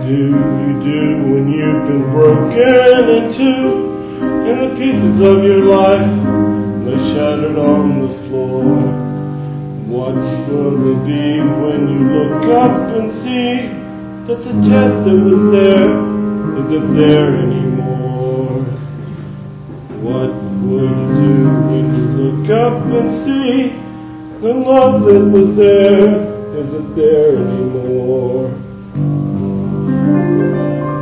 do you do when you've been broken in two, and the pieces of your life lay shattered on the floor? What will it be when you look up and see that the chest that was there isn't there anymore? What will you do when you look up and see the love that was there isn't there anymore?